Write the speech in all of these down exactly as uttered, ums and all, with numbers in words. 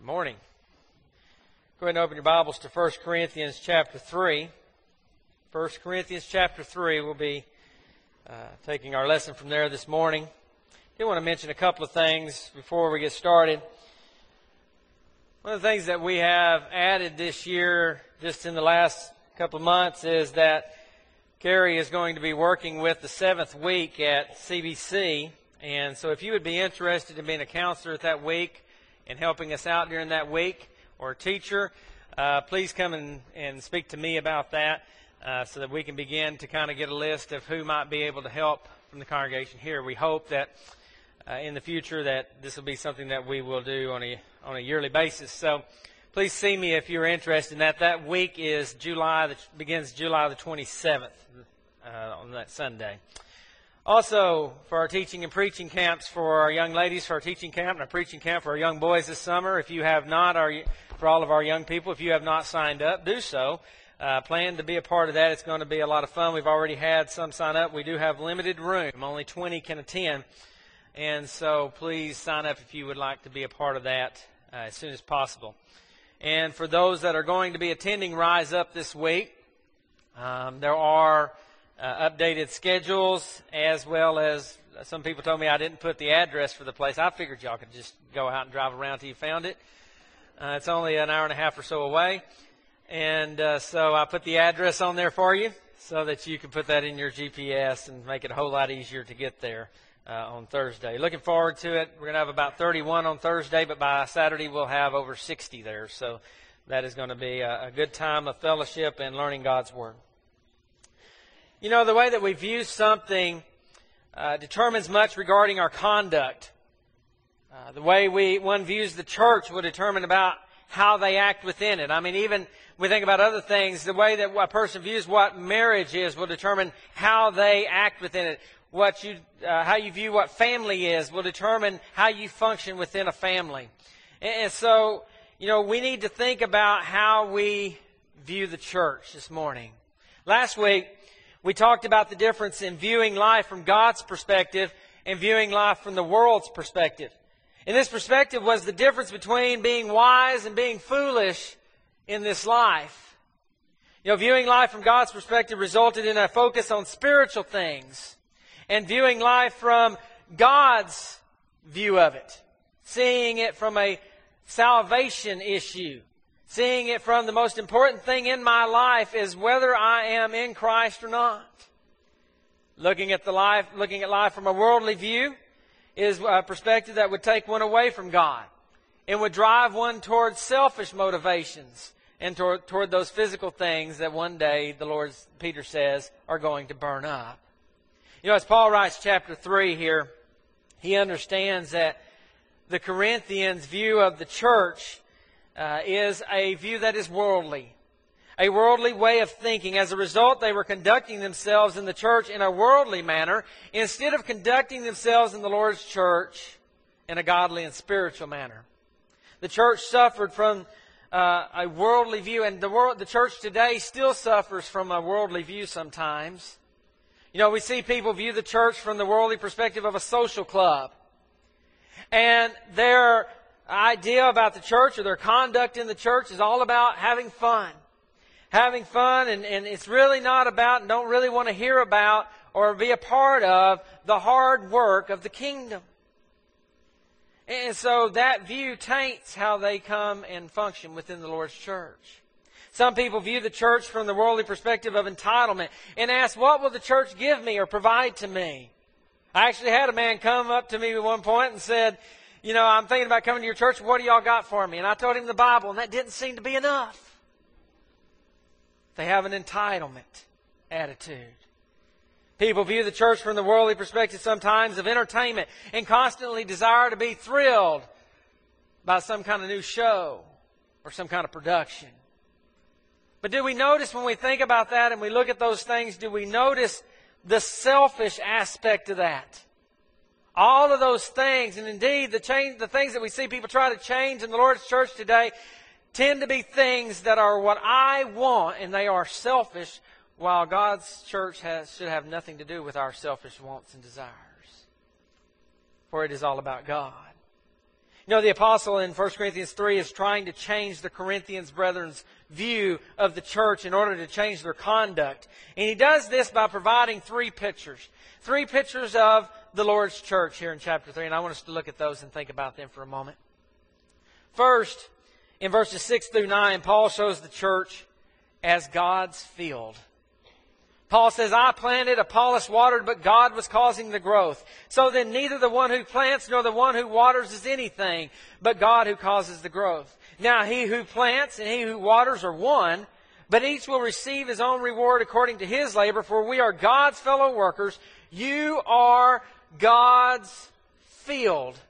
Morning. Go ahead and open your Bibles to First Corinthians chapter three. First Corinthians chapter three, we'll be uh, taking our lesson from there this morning. I do want to mention a couple of things before we get started. One of the things that we have added this year, just in the last couple of months, is that Carrie is going to be working with the seventh week at C B C. And so if you would be interested in being a counselor at that week and helping us out during that week, or a teacher, uh, please come and, and speak to me about that uh, so that we can begin to kind of get a list of who might be able to help from the congregation here. We hope that uh, in the future that this will be something that we will do on a on a yearly basis. So please see me if you're interested in that. That week is July, the, begins July the twenty-seventh uh, on that Sunday. Also, for our teaching and preaching camps for our young ladies, for our teaching camp and our preaching camp for our young boys this summer, if you have not, our, for all of our young people, if you have not signed up, do so. Uh, plan to be a part of that. It's going to be a lot of fun. We've already had some sign up. We do have limited room. Only twenty can attend. And so please sign up if you would like to be a part of that uh, as soon as possible. And for those that are going to be attending Rise Up this week, um, there are Uh, updated schedules, as well as some people told me I didn't put the address for the place. I figured y'all could just go out and drive around till you found it. Uh, it's only an hour and a half or so away. And uh, so I put the address on there for you so that you can put that in your G P S and make it a whole lot easier to get there uh, on Thursday. Looking forward to it. We're going to have about thirty-one on Thursday, but by Saturday we'll have over sixty there. So that is going to be a, a good time of fellowship and learning God's Word. You know, the way that we view something uh, determines much regarding our conduct. Uh, the way we one views the church will determine about how they act within it. I mean, even when we think about other things, the way that a person views what marriage is will determine how they act within it. What you, uh, how you view what family is will determine how you function within a family. And, and so, you know, we need to think about how we view the church this morning. Last week, we talked about the difference in viewing life from God's perspective and viewing life from the world's perspective. And this perspective was the difference between being wise and being foolish in this life. You know, viewing life from God's perspective resulted in a focus on spiritual things. And viewing life from God's view of it, seeing it from a salvation issue. Seeing it from the most important thing in my life is whether I am in Christ or not. Looking at the life, looking at life from a worldly view is a perspective that would take one away from God. It would drive one towards selfish motivations and toward, toward those physical things that one day the Lord, Peter says, are going to burn up. You know, as Paul writes chapter three here, he understands that the Corinthians' view of the church Uh, is a view that is worldly, a worldly way of thinking. As a result, they were conducting themselves in the church in a worldly manner instead of conducting themselves in the Lord's church in a godly and spiritual manner. The church suffered from uh, a worldly view, and the world, the church today still suffers from a worldly view sometimes. You know, we see people view the church from the worldly perspective of a social club, and their idea about the church or their conduct in the church is all about having fun. Having fun, and, and it's really not about, and don't really want to hear about or be a part of the hard work of the kingdom. And so that view taints how they come and function within the Lord's church. Some people view the church from the worldly perspective of entitlement and ask, what will the church give me or provide to me? I actually had a man come up to me at one point and said, you know, I'm thinking about coming to your church. What do y'all got for me? And I told him the Bible, and that didn't seem to be enough. They have an entitlement attitude. People view the church from the worldly perspective sometimes of entertainment and constantly desire to be thrilled by some kind of new show or some kind of production. But do we notice when we think about that and we look at those things, do we notice the selfish aspect of that? All of those things, and indeed the change, the things that we see people try to change in the Lord's church today tend to be things that are what I want, and they are selfish, while God's church has, should have nothing to do with our selfish wants and desires. For it is all about God. You know, the apostle in First Corinthians three is trying to change the Corinthians brethren's view of the church in order to change their conduct. And he does this by providing three pictures. Three pictures of the Lord's church here in chapter three. And I want us to look at those and think about them for a moment. First, in verses six through nine, Paul shows the church as God's field. Paul says, I planted, Apollos watered, but God was causing the growth. So then neither the one who plants nor the one who waters is anything, but God who causes the growth. Now he who plants and he who waters are one, but each will receive his own reward according to his labor, for we are God's fellow workers. You are God's field.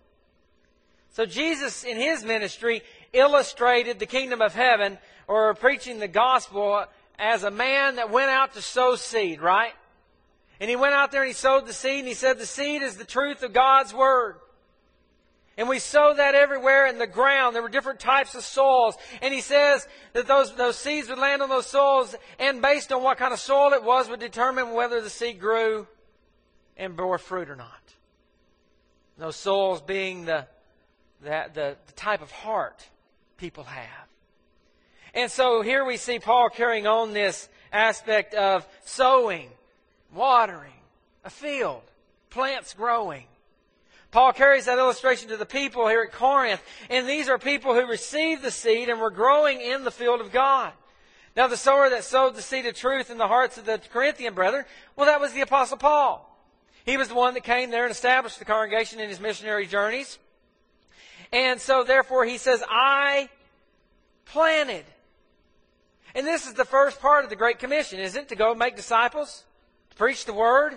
So Jesus in his ministry illustrated the kingdom of heaven, or preaching the gospel, as a man that went out to sow seed, right? And he went out there and he sowed the seed, and he said the seed is the truth of God's Word. And we sow that everywhere in the ground. There were different types of soils. And he says that those, those seeds would land on those soils, and based on what kind of soil it was, would determine whether the seed grew and bore fruit or not. Those soils being the, the, the, the type of heart people have. And so here we see Paul carrying on this aspect of sowing, watering, a field, plants growing. Paul carries that illustration to the people here at Corinth. And these are people who received the seed and were growing in the field of God. Now the sower that sowed the seed of truth in the hearts of the Corinthian brethren, well, that was the Apostle Paul. He was the one that came there and established the congregation in his missionary journeys. And so therefore he says, I planted. And this is the first part of the Great Commission, isn't it? To go make disciples, to preach the Word.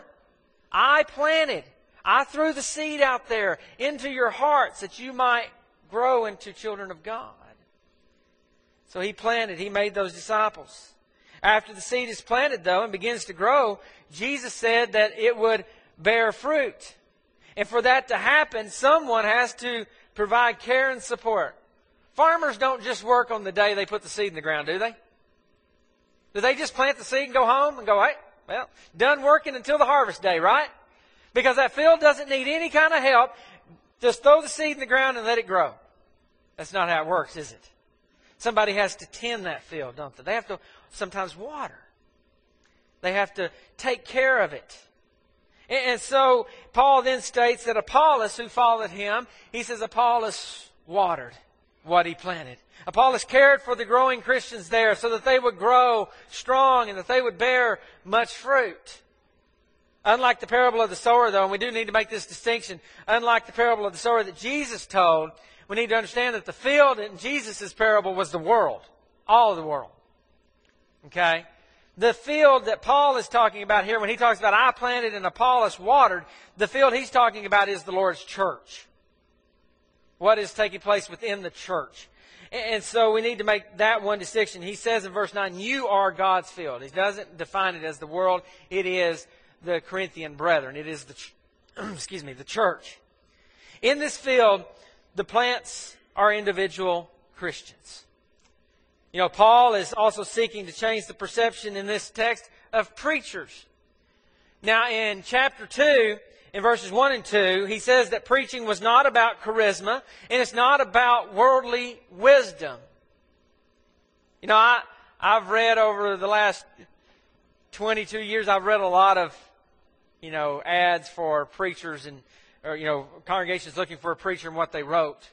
I planted. I threw the seed out there into your hearts that you might grow into children of God. So he planted. He made those disciples. After the seed is planted, though, and begins to grow, Jesus said that it would bear fruit. And for that to happen, someone has to provide care and support. Farmers don't just work on the day they put the seed in the ground, do they? Do they just plant the seed and go home and go, hey, well, done working until the harvest day, right? Because that field doesn't need any kind of help. Just throw the seed in the ground and let it grow. That's not how it works, is it? Somebody has to tend that field, don't they? They have to sometimes water. They have to take care of it. And so Paul then states that Apollos, who followed him, he says Apollos watered what he planted. Apollos cared for the growing Christians there so that they would grow strong and that they would bear much fruit. Unlike the parable of the sower, though, and we do need to make this distinction, unlike the parable of the sower that Jesus told, we need to understand that the field in Jesus' parable was the world. All of the world. Okay? The field that Paul is talking about here, when he talks about I planted and Apollos watered, the field he's talking about is the Lord's church. What is taking place within the church. And so we need to make that one distinction. He says in verse nine, you are God's field. He doesn't define it as the world. It is the Corinthian brethren. It is the, excuse me, the church. In this field, the plants are individual Christians. You know, Paul is also seeking to change the perception in this text of preachers. Now, in chapter two, in verses one and two, he says that preaching was not about charisma, and it's not about worldly wisdom. You know, I, I've read over the last twenty-two years, I've read a lot of, you know, ads for preachers and, or, you know, congregations looking for a preacher and what they wrote.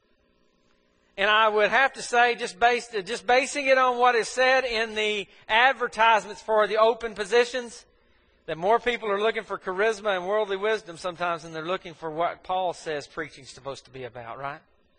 And I would have to say, just based, just basing it on what is said in the advertisements for the open positions, that more people are looking for charisma and worldly wisdom sometimes than they're looking for what Paul says preaching is supposed to be about, right?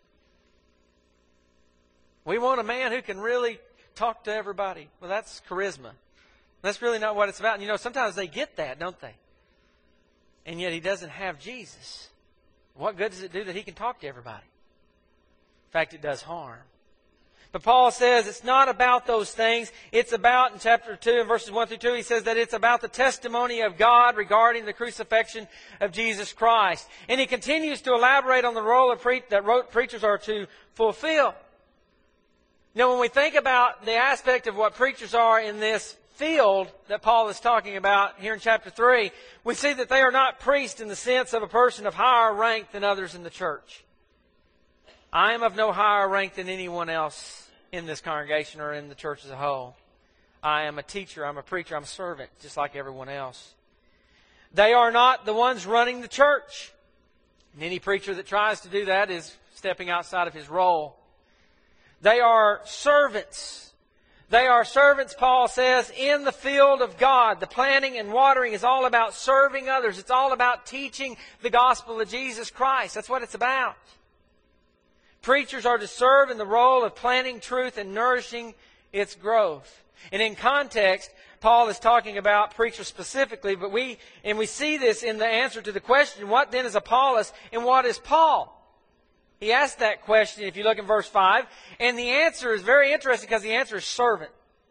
We want a man who can really talk to everybody. Well, that's charisma. That's really not what it's about. And you know, sometimes they get that, don't they? And yet he doesn't have Jesus. What good does it do that he can talk to everybody? In fact, it does harm. But Paul says it's not about those things. It's about, in chapter two and verses one through two, he says that it's about the testimony of God regarding the crucifixion of Jesus Christ. And he continues to elaborate on the role of pre- that preachers are to fulfill. You know, when we think about the aspect of what preachers are in this field that Paul is talking about here in chapter three, we see that they are not priests in the sense of a person of higher rank than others in the church. I am of no higher rank than anyone else in this congregation or in the church as a whole. I am a teacher, I'm a preacher, I'm a servant, just like everyone else. They are not the ones running the church. And any preacher that tries to do that is stepping outside of his role. They are servants. They are servants, Paul says, in the field of God. The planting and watering is all about serving others. It's all about teaching the gospel of Jesus Christ. That's what it's about. Preachers are to serve in the role of planting truth and nourishing its growth. And in context, Paul is talking about preachers specifically, but we, and we see this in the answer to the question, what then is Apollos and what is Paul? He asked that question if you look in verse five, and the answer is very interesting because the answer is servant.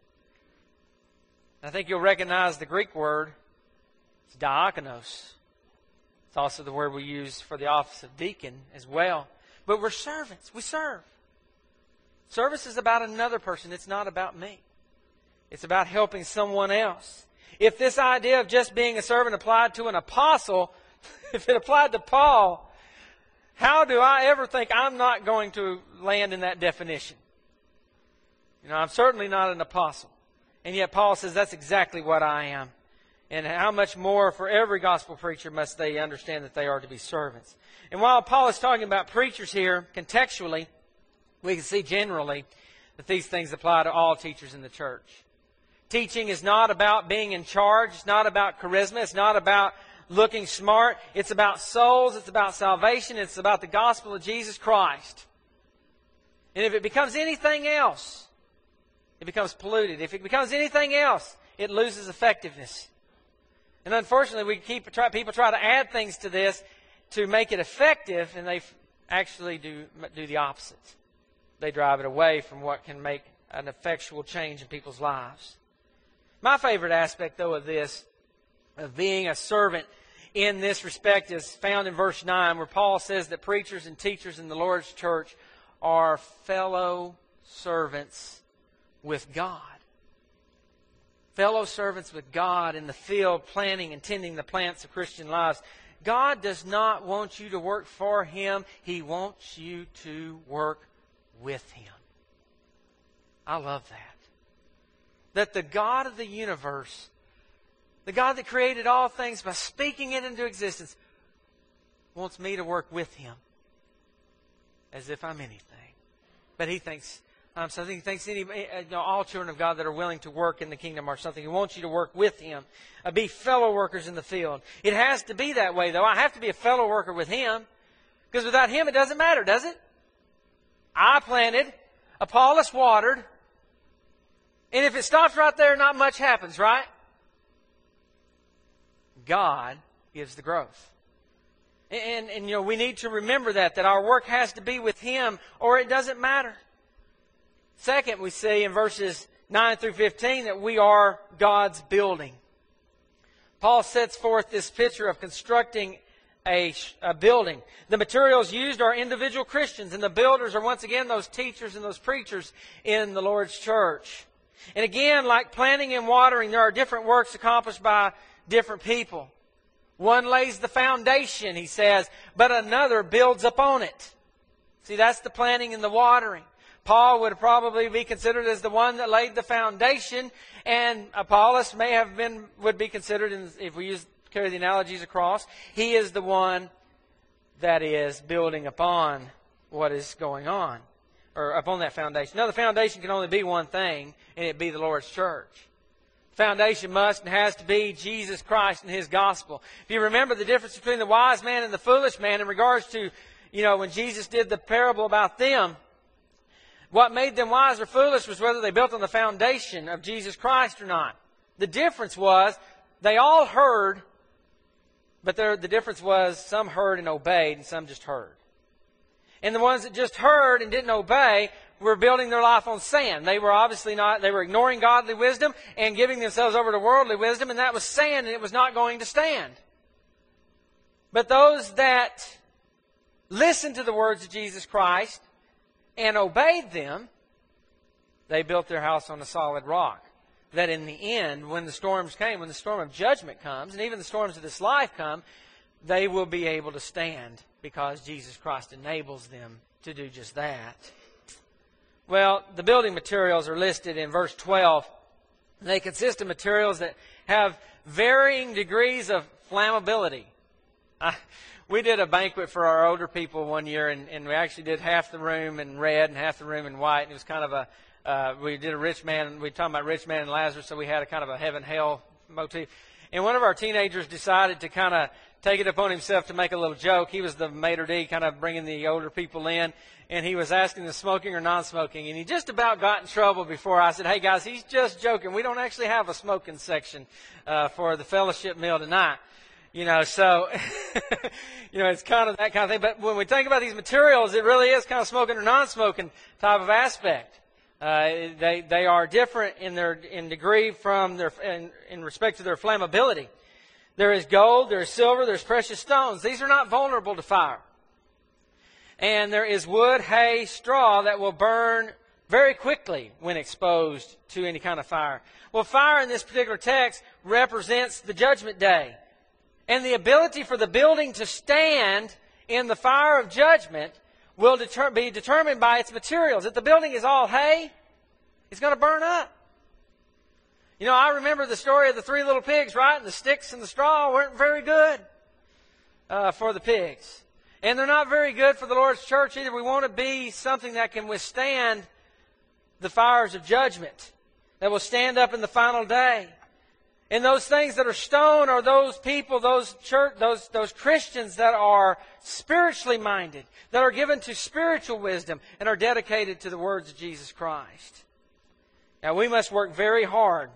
I think you'll recognize the Greek word. It's diakonos. It's also the word we use for the office of deacon as well. But we're servants. We serve. Service is about another person. It's not about me. It's about helping someone else. If this idea of just being a servant applied to an apostle, if it applied to Paul, how do I ever think I'm not going to land in that definition? You know, I'm certainly not an apostle. And yet Paul says that's exactly what I am. And how much more for every gospel preacher must they understand that they are to be servants. And while Paul is talking about preachers here, contextually, we can see generally that these things apply to all teachers in the church. Teaching is not about being in charge. It's not about charisma. It's not about looking smart. It's about souls. It's about salvation. It's about the gospel of Jesus Christ. And if it becomes anything else, it becomes polluted. If it becomes anything else, it loses effectiveness. And unfortunately, we keep try, people try to add things to this to make it effective, and they actually do do the opposite. They drive it away from what can make an effectual change in people's lives. My favorite aspect, though, of this, of being a servant in this respect, is found in verse nine, where Paul says that preachers and teachers in the Lord's church are fellow servants with God. Fellow servants with God in the field, planting and tending the plants of Christian lives. God does not want you to work for Him. He wants you to work with Him. I love that. That the God of the universe, the God that created all things by speaking it into existence, wants me to work with Him as if I'm anything. But He thinks I'm something. He thinks any, you know, all children of God that are willing to work in the kingdom are something. He wants you to work with Him. Uh, be fellow workers in the field. It has to be that way, though. I have to be a fellow worker with Him. Because without Him, it doesn't matter, does it? I planted, Apollos watered, and if it stops right there, not much happens, right? God gives the growth. And, and, you know, we need to remember that, that our work has to be with Him, or it doesn't matter. Second, we see in verses nine through fifteen that we are God's building. Paul sets forth this picture of constructing a, a building. The materials used are individual Christians, and the builders are once again those teachers and those preachers in the Lord's church. And again, like planting and watering, there are different works accomplished by different people. One lays the foundation, he says, but another builds upon it. See, that's the planting and the watering. Paul would probably be considered as the one that laid the foundation, and Apollos may have been, would be considered, in, if we use carry the analogies across, he is the one that is building upon what is going on, or upon that foundation. Now, the foundation can only be one thing, and it be the Lord's church. The foundation must and has to be Jesus Christ and His gospel. If you remember the difference between the wise man and the foolish man in regards to, you know, when Jesus did the parable about them, what made them wise or foolish was whether they built on the foundation of Jesus Christ or not. The difference was they all heard, but there, the difference was some heard and obeyed and some just heard. And the ones that just heard and didn't obey were building their life on sand. They were obviously not, they were ignoring godly wisdom and giving themselves over to worldly wisdom, and that was sand and it was not going to stand. But those that listened to the words of Jesus Christ and obeyed them, they built their house on a solid rock. That in the end, when the storms came, when the storm of judgment comes, and even the storms of this life come, they will be able to stand because Jesus Christ enables them to do just that. Well, the building materials are listed in verse twelve. They consist of materials that have varying degrees of flammability. I, we did a banquet for our older people one year, and, and we actually did half the room in red and half the room in white. And it was kind of a, uh, we did a rich man, we were talking about rich man and Lazarus, so we had a kind of a heaven-hell motif. And one of our teenagers decided to kind of take it upon himself to make a little joke. He was the maitre d', kind of bringing the older people in, and he was asking them smoking or non-smoking. And he just about got in trouble before I said, hey, guys, he's just joking. We don't actually have a smoking section uh, for the fellowship meal tonight. You know, so, you know, it's kind of that kind of thing. But when we think about these materials, it really is kind of smoking or non-smoking type of aspect. Uh, they they are different in their in degree from their in, in respect to their flammability. There is gold, there is silver, there's precious stones. These are not vulnerable to fire. And there is wood, hay, straw that will burn very quickly when exposed to any kind of fire. Well, fire in this particular text represents the judgment day. And the ability for the building to stand in the fire of judgment will deter- be determined by its materials. If the building is all hay, it's going to burn up. You know, I remember the story of the three little pigs, right? And the sticks and the straw weren't very good uh, for the pigs. And they're not very good for the Lord's church either. We want to be something that can withstand the fires of judgment, that will stand up in the final day. And those things that are stone are those people, those church, those those Christians that are spiritually minded, that are given to spiritual wisdom, and are dedicated to the words of Jesus Christ. Now, we must work very hard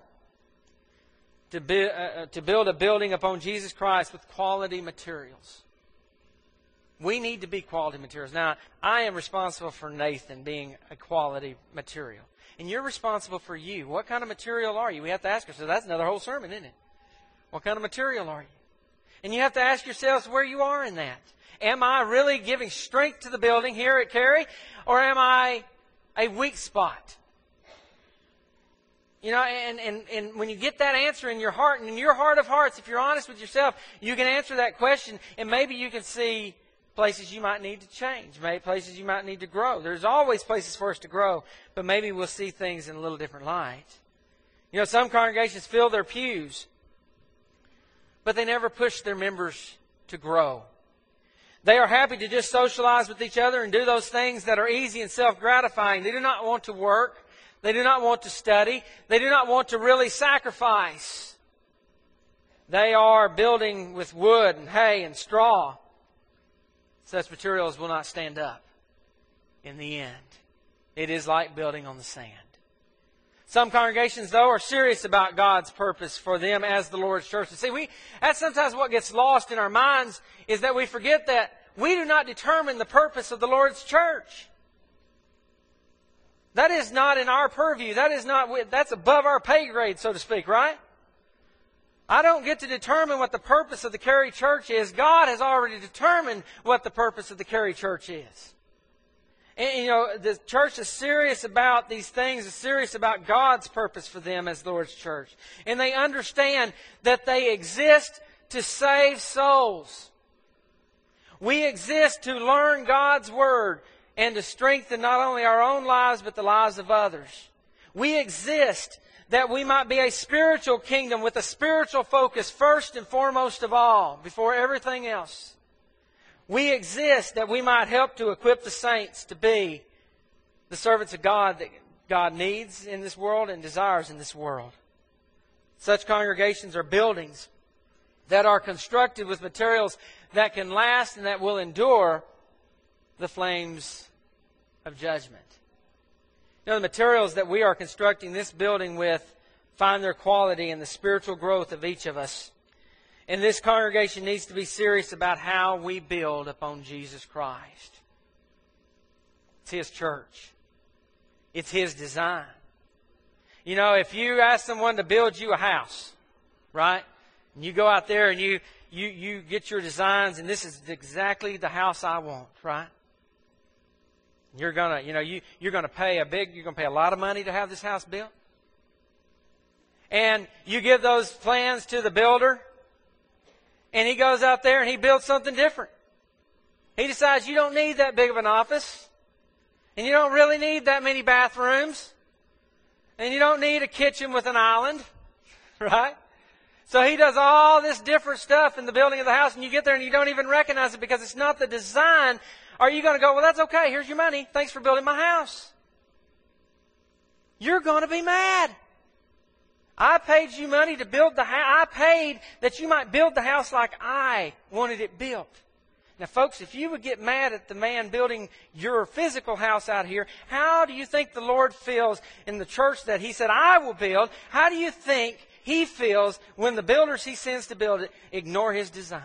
to, be, uh, to build a building upon Jesus Christ with quality materials. We need to be quality materials. Now, I am responsible for Nathan being a quality material. And you're responsible for you. What kind of material are you? We have to ask ourselves. That's another whole sermon, isn't it? What kind of material are you? And you have to ask yourselves where you are in that. Am I really giving strength to the building here at Cary? Or am I a weak spot? You know, and, and, and when you get that answer in your heart, and in your heart of hearts, if you're honest with yourself, you can answer that question, and maybe you can see places you might need to change, maybe places you might need to grow. There's always places for us to grow, but maybe we'll see things in a little different light. You know, some congregations fill their pews, but they never push their members to grow. They are happy to just socialize with each other and do those things that are easy and self-gratifying. They do not want to work. They do not want to study. They do not want to really sacrifice. They are building with wood and hay and straw. Such materials will not stand up in the end. It is like building on the sand. Some congregations, though, are serious about God's purpose for them as the Lord's church. And see, we, that's sometimes what gets lost in our minds, is that we forget that we do not determine the purpose of the Lord's church. That is not in our purview. That is not, that's above our pay grade, so to speak, right? I don't get to determine what the purpose of the Cary Church is. God has already determined what the purpose of the Cary Church is. And, you know, the church is serious about these things, is serious about God's purpose for them as the Lord's church. And they understand that they exist to save souls. We exist to learn God's Word and to strengthen not only our own lives, but the lives of others. We exist that we might be a spiritual kingdom with a spiritual focus first and foremost of all, before everything else. We exist that we might help to equip the saints to be the servants of God that God needs in this world and desires in this world. Such congregations are buildings that are constructed with materials that can last and that will endure the flames of judgment. You know, the materials that we are constructing this building with find their quality in the spiritual growth of each of us. And this congregation needs to be serious about how we build upon Jesus Christ. It's His church. It's His design. You know, if you ask someone to build you a house, right? And you go out there and you, you, you get your designs, and this is exactly the house I want, right? You're gonna, you know, you, you're gonna pay a big, you're gonna pay a lot of money to have this house built. And you give those plans to the builder, and he goes out there and he builds something different. He decides you don't need that big of an office. And you don't really need that many bathrooms. And you don't need a kitchen with an island. Right? So he does all this different stuff in the building of the house, and you get there and you don't even recognize it because it's not the design. Are you going to go, well, that's okay, here's your money. Thanks for building my house. You're going to be mad. I paid you money to build the house. I paid that you might build the house like I wanted it built. Now, folks, if you would get mad at the man building your physical house out here, how do you think the Lord feels in the church that He said, I will build? How do you think He feels when the builders He sends to build it ignore His design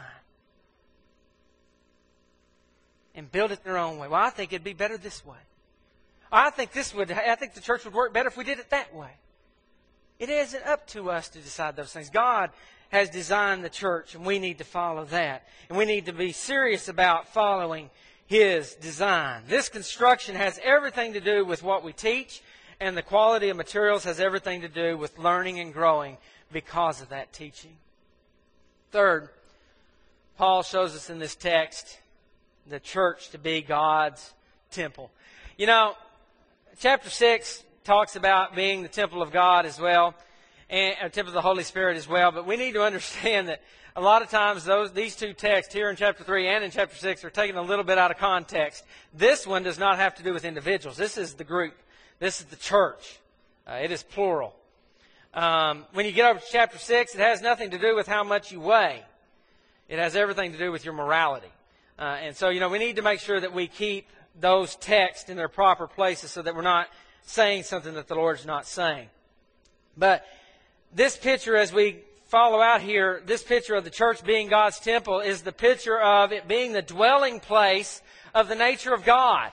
and build it their own way? Well, I think it'd be better this way. I think this would. I think the church would work better if we did it that way. It isn't up to us to decide those things. God has designed the church, and we need to follow that. And we need to be serious about following His design. This construction has everything to do with what we teach, and the quality of materials has everything to do with learning and growing because of that teaching. Third, Paul shows us in this text the church to be God's temple. You know, chapter six talks about being the temple of God as well, and a temple of the Holy Spirit as well. But we need to understand that a lot of times those these two texts here in chapter three and in chapter six are taken a little bit out of context. This one does not have to do with individuals. This is the group. This is the church. Uh, it is plural. Um, when you get over to chapter six, it has nothing to do with how much you weigh. It has everything to do with your morality. Uh, and so, you know, we need to make sure that we keep those texts in their proper places so that we're not saying something that the Lord's not saying. But this picture, as we follow out here, this picture of the church being God's temple is the picture of it being the dwelling place of the nature of God.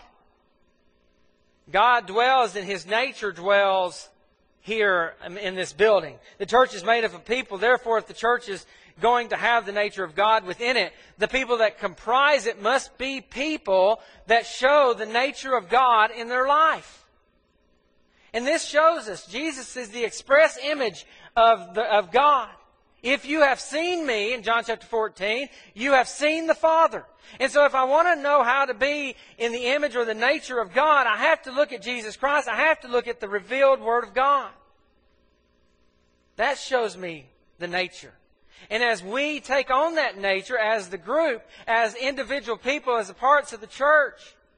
God dwells and His nature dwells here in this building. The church is made up of people. Therefore, if the church is going to have the nature of God within it, the people that comprise it must be people that show the nature of God in their life. And this shows us Jesus is the express image of, the, of God. If you have seen me, in John chapter fourteen, you have seen the Father. And so if I want to know how to be in the image or the nature of God, I have to look at Jesus Christ. I have to look at the revealed Word of God. That shows me the nature. And as we take on that nature as the group, as individual people, as the parts of the church,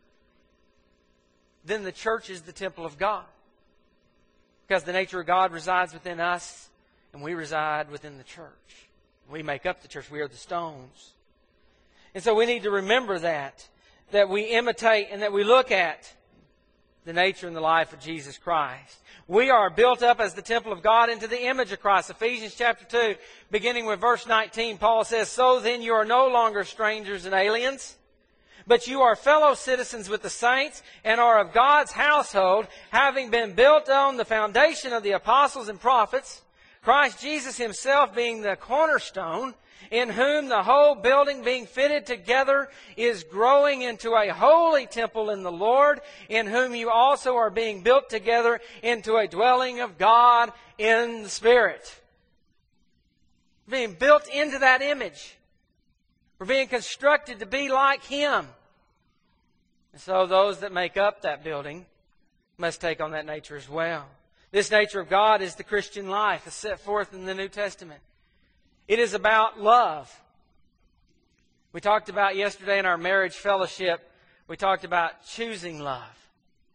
then the church is the temple of God. Because the nature of God resides within us, and we reside within the church. We make up the church. We are the stones. And so we need to remember that, that we imitate and that we look at the nature and the life of Jesus Christ. We are built up as the temple of God into the image of Christ. Ephesians chapter two, beginning with verse nineteen, Paul says, So then you are no longer strangers and aliens, but you are fellow citizens with the saints and are of God's household, having been built on the foundation of the apostles and prophets, Christ Jesus Himself being the cornerstone, in whom the whole building being fitted together is growing into a holy temple in the Lord, in whom you also are being built together into a dwelling of God in the Spirit. Being built into that image. We're being constructed to be like Him. And so those that make up that building must take on that nature as well. This nature of God is the Christian life as set forth in the New Testament. It is about love. We talked about yesterday in our marriage fellowship, we talked about choosing love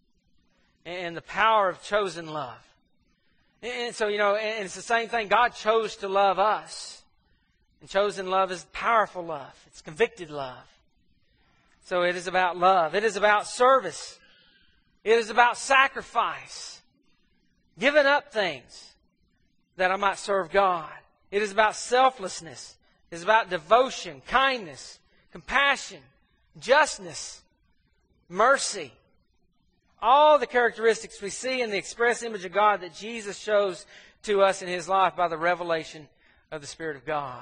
and the power of chosen love. And so, you know, and it's the same thing. God chose to love us. And chosen love is powerful love. It's convicted love. So it is about love. It is about service. It is about sacrifice. Giving up things that I might serve God. It is about selflessness. It is about devotion, kindness, compassion, justness, mercy. All the characteristics we see in the express image of God that Jesus shows to us in His life by the revelation of the Spirit of God.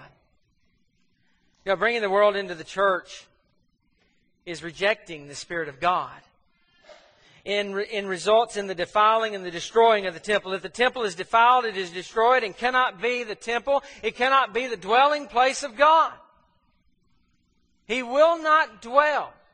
You know, bringing the world into the church is rejecting the Spirit of God. In, in results in the defiling and the destroying of the temple. If the temple is defiled, it is destroyed and cannot be the temple. It cannot be the dwelling place of God. He will not dwell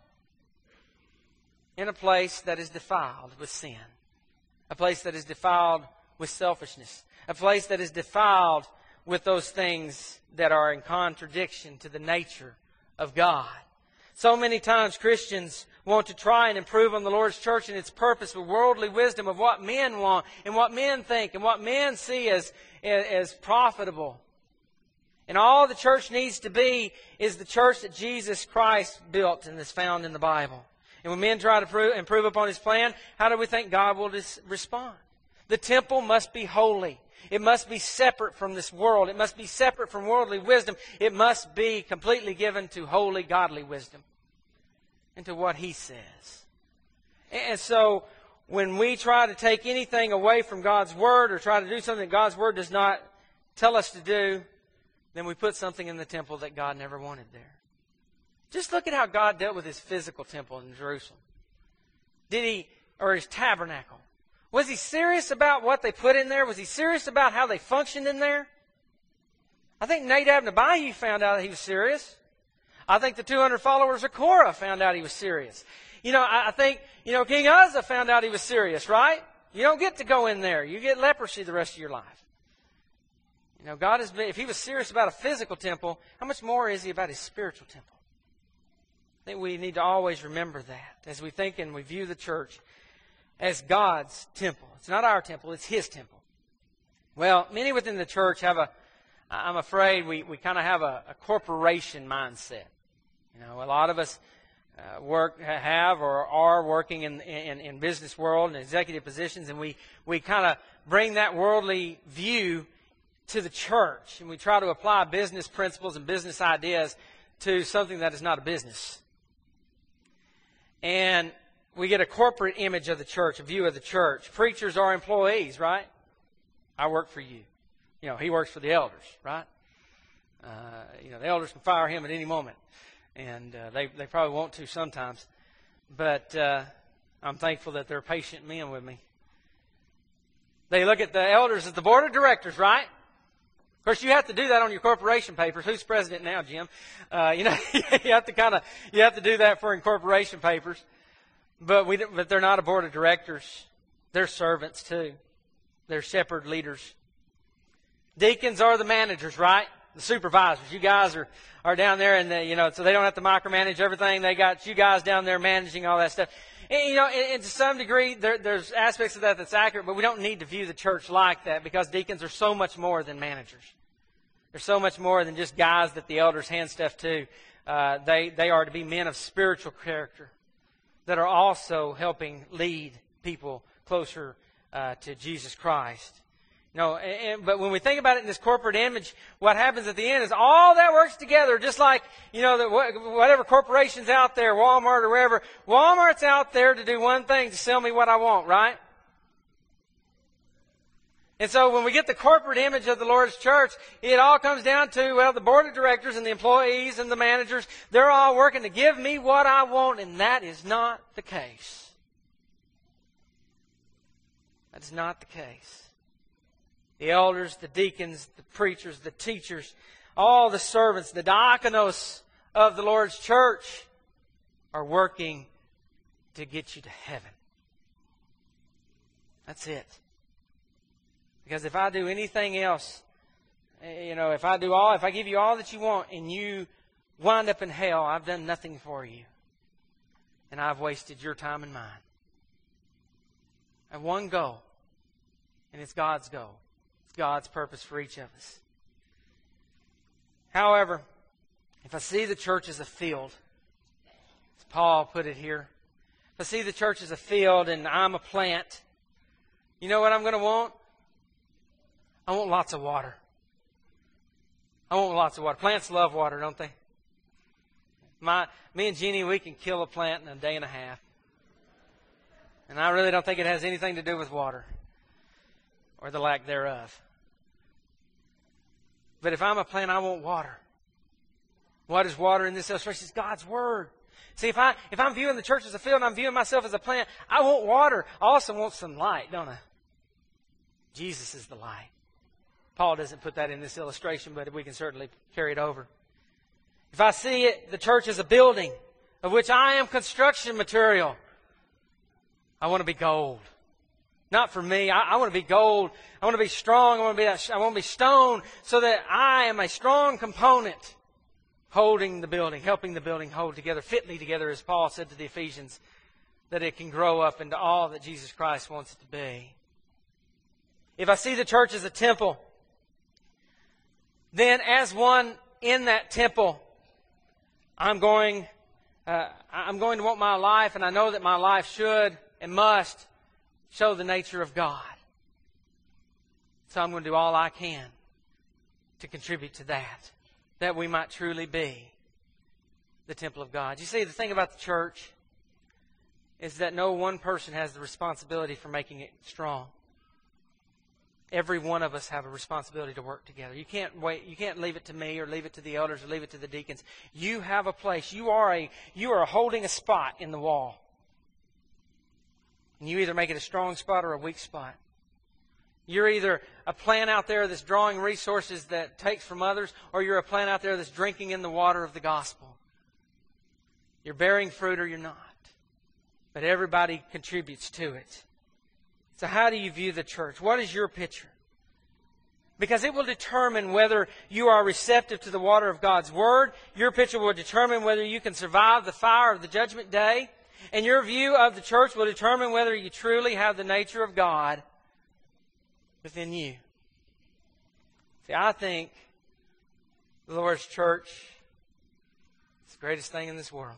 in a place that is defiled with sin, a place that is defiled with selfishness, a place that is defiled with those things that are in contradiction to the nature of God. So many times Christians want to try and improve on the Lord's church and its purpose with worldly wisdom of what men want and what men think and what men see as, as profitable. And all the church needs to be is the church that Jesus Christ built and is found in the Bible. And when men try to prove, improve upon His plan, how do we think God will dis- respond? The temple must be holy. It must be separate from this world. It must be separate from worldly wisdom. It must be completely given to holy, godly wisdom and to what He says. And so when we try to take anything away from God's Word or try to do something that God's Word does not tell us to do, then we put something in the temple that God never wanted there. Just look at how God dealt with His physical temple in Jerusalem. Did He, or His tabernacle? Was He serious about what they put in there? Was He serious about how they functioned in there? I think Nadab and Abihu found out that He was serious. I think the two hundred followers of Korah found out He was serious. You know, I think, you know, King Uzzah found out He was serious, right? You don't get to go in there. You get leprosy the rest of your life. You know, God has been, if He was serious about a physical temple, how much more is He about His spiritual temple? I think we need to always remember that as we think and we view the church as God's temple. It's not our temple, it's His temple. Well, many within the church have a, I'm afraid we, we kind of have a, a corporation mindset. You know, a lot of us uh, work, have or are working in, in, in business world and executive positions, and we, we kind of bring that worldly view to the church, and we try to apply business principles and business ideas to something that is not a business. And we get a corporate image of the church, a view of the church. Preachers are employees, right? I work for you. You know, he works for the elders, right? Uh, you know, the elders can fire him at any moment. And uh, they, they probably want to sometimes. But uh, I'm thankful that they're patient men with me. They look at the elders as the board of directors, right? Of course, you have to do that on your corporation papers. Who's president now, Jim? Uh, you know, you have to kind of you have to do that for incorporation papers. But we, but they're not a board of directors. They're servants too. They're shepherd leaders. Deacons are the managers, right? The supervisors. You guys are, are down there, and they, you know, so they don't have to micromanage everything. They got you guys down there managing all that stuff. And, you know, and, and to some degree, there, there's aspects of that that's accurate, but we don't need to view the church like that because deacons are so much more than managers. They're so much more than just guys that the elders hand stuff to. Uh, they they are to be men of spiritual character that are also helping lead people closer uh, to Jesus Christ. You know, and, but when we think about it in this corporate image, what happens at the end is all that works together, just like, you know, the, whatever corporation's out there, Walmart or wherever, Walmart's out there to do one thing, to sell me what I want, right? And so when we get the corporate image of the Lord's church, it all comes down to, well, the board of directors and the employees and the managers, they're all working to give me what I want, and that is not the case. That is not the case. The elders, the deacons, the preachers, the teachers, all the servants, the diakonos of the Lord's church are working to get you to heaven. That's it. Because if I do anything else, you know, if I do all, if I give you all that you want and you wind up in hell, I've done nothing for you. And I've wasted your time and mine. I have one goal, and it's God's goal. It's God's purpose for each of us. However, if I see the church as a field, as Paul put it here, if I see the church as a field and I'm a plant, you know what I'm going to want? I want lots of water. I want lots of water. Plants love water, don't they? My, me and Jeannie, we can kill a plant in a day and a half. And I really don't think it has anything to do with water or the lack thereof. But if I'm a plant, I want water. What is water in this illustration? It's God's Word. See, if, I, if I'm viewing the church as a field and I'm viewing myself as a plant, I want water. I also want some light, don't I? Jesus is the light. Paul doesn't put that in this illustration, but we can certainly carry it over. If I see it, the church as a building of which I am construction material, I want to be gold. Not for me. I, I want to be gold. I want to be strong. I want to be, I want to be stone so that I am a strong component holding the building, helping the building hold together, fitly together, as Paul said to the Ephesians, that it can grow up into all that Jesus Christ wants it to be. If I see the church as a temple, then as one in that temple, I'm going, uh, I'm going to want my life, and I know that my life should and must show the nature of God. So I'm going to do all I can to contribute to that, that we might truly be the temple of God. You see, the thing about the church is that no one person has the responsibility for making it strong. Every one of us have a responsibility to work together. You can't wait. You can't leave it to me or leave it to the elders or leave it to the deacons. You have a place. You are a you are holding a spot in the wall. And you either make it a strong spot or a weak spot. You're either a plant out there that's drawing resources that takes from others, or you're a plant out there that's drinking in the water of the gospel. You're bearing fruit or you're not. But everybody contributes to it. So how do you view the church? What is your picture? Because it will determine whether you are receptive to the water of God's Word. Your picture will determine whether you can survive the fire of the judgment day. And your view of the church will determine whether you truly have the nature of God within you. See, I think the Lord's church is the greatest thing in this world.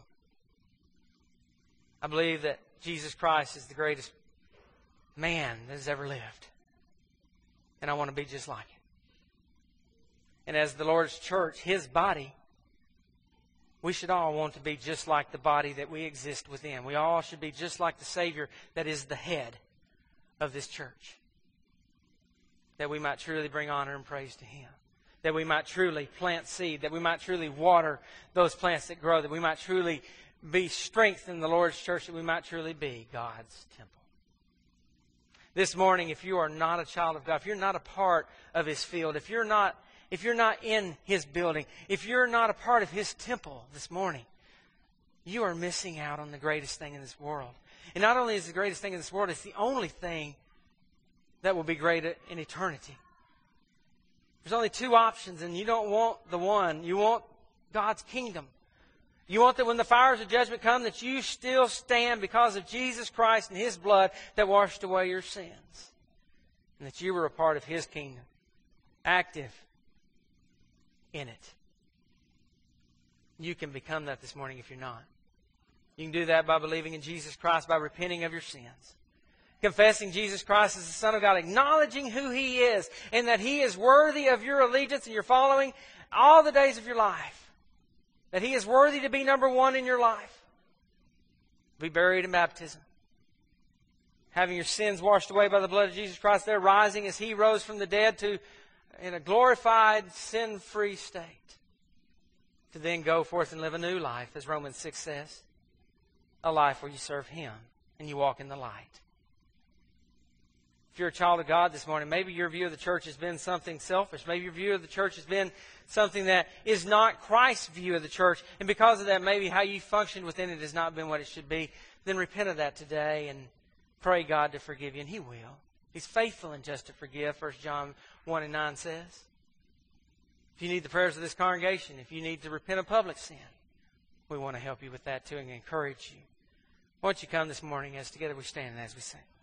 I believe that Jesus Christ is the greatest man that has ever lived. And I want to be just like him. And as the Lord's church, His body, we should all want to be just like the body that we exist within. We all should be just like the Savior that is the head of this church. That we might truly bring honor and praise to Him. That we might truly plant seed. That we might truly water those plants that grow. That we might truly be strengthened in the Lord's church. That we might truly be God's temple. This morning, if you are not a child of God, if you're not a part of His field, if you're not If you're not in His building, if you're not a part of His temple this morning, you are missing out on the greatest thing in this world. And not only is it the greatest thing in this world, it's the only thing that will be great in eternity. There's only two options, and you don't want the one. You want God's kingdom. You want that when the fires of judgment come, that you still stand because of Jesus Christ and His blood that washed away your sins. And that you were a part of His kingdom. Active in it. You can become that this morning if you're not. You can do that by believing in Jesus Christ, by repenting of your sins. Confessing Jesus Christ as the Son of God, acknowledging who He is, and that He is worthy of your allegiance and your following all the days of your life. That He is worthy to be number one in your life. Be buried in baptism. Having your sins washed away by the blood of Jesus Christ, there rising as He rose from the dead to in a glorified, sin-free state, to then go forth and live a new life, as Romans six says. A life where you serve Him and you walk in the light. If you're a child of God this morning, maybe your view of the church has been something selfish. Maybe your view of the church has been something that is not Christ's view of the church. And because of that, maybe how you functioned within it has not been what it should be. Then repent of that today and pray God to forgive you. And He will. He's faithful and just to forgive, First John one and nine says. If you need the prayers of this congregation, if you need to repent of public sin, we want to help you with that too and encourage you. Why don't you come this morning as together we stand and as we sing.